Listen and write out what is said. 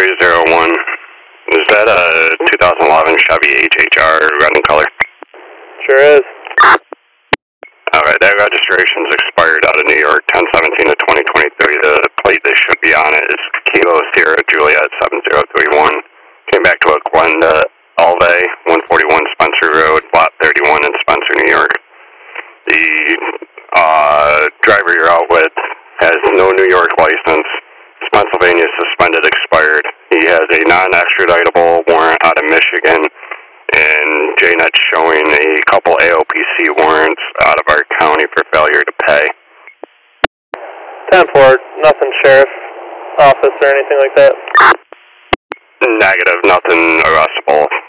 2301. Is that a 2011 Chevy HHR red in color? Sure is. Alright, that registration's expired out of New York, 10/17 of 2023. The plate that should be on it is Kilo Sierra Juliet 7031. Came back to a Glenda Alve, 141 Spencer Road, Lot 31 in Spencer, New York. The driver you're out with has no New York license. His Pennsylvania suspended expired. He has a non-extraditable warrant out of Michigan, and JNet's showing a couple AOPC warrants out of our county for failure to pay. 10-4, nothing sheriff office or anything like that? Negative, nothing arrestable.